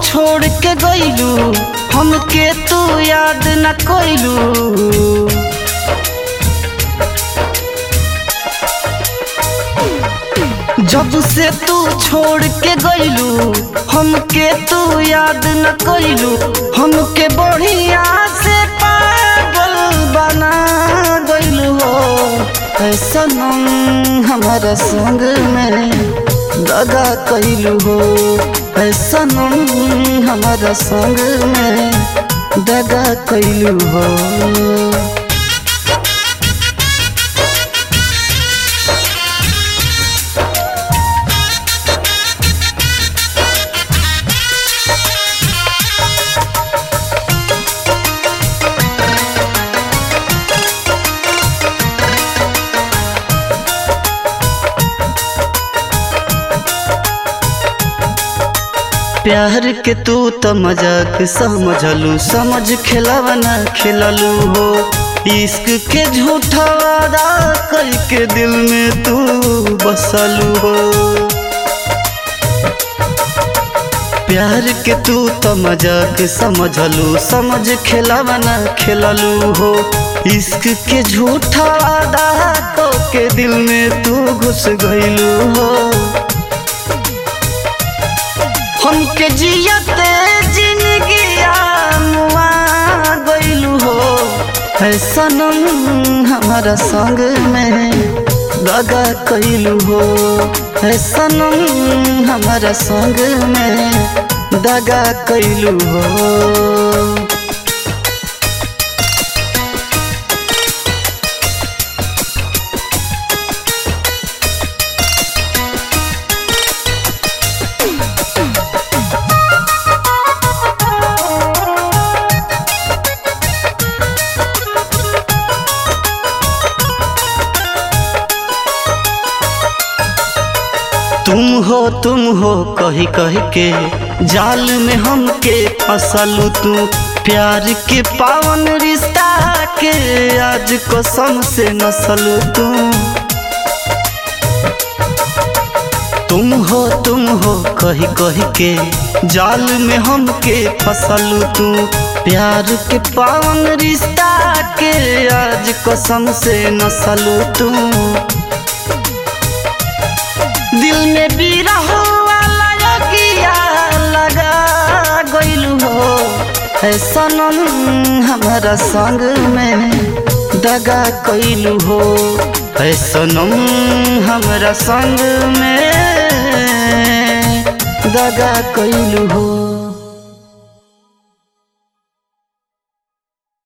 छोड़ के गइलू, हमके तू याद न कइलू। जब से तू छोड़ के गइलू, हमके तू याद न कइलू। हमके बढ़िया से पागल बना गइलू हो। सनम हमारा संग में दगा कइलू हो। सनम हमारा संग में दगा कइलू हो। प्यार के तू तो मजाक समझलू, समझ खेलावा ना खेललू हो। इश्क के झूठा वादा करके दिल में तू बसलू हो। प्यार के तू तो मजाक समझलू, समझ खेलावा ना खेललू हो। इश्क के झूठा वादा करके दिल में तू घुस गइलू हो। हमके जियते जिंदगिया मुआ गइलू हो। सनम हमारा संग में दगा कइलू हो। सनम हमारा संग में दगा कइलू हो। तुम हो कही कही के जाल में हमके फंसलू तू। प्यार के पावन रिश्ता के आज कसम से नसलू तू। तुम हो कही कही के जाल में हमके फंसलू तू। प्यार के पावन रिश्ता के आज कसम से नसलू तू। दिल में बिरह वाला अगिया लगा गइलू हो। सनम हमारा संग में दगा कइलू हो। सनम हमारा संग में दगा कइलू हो।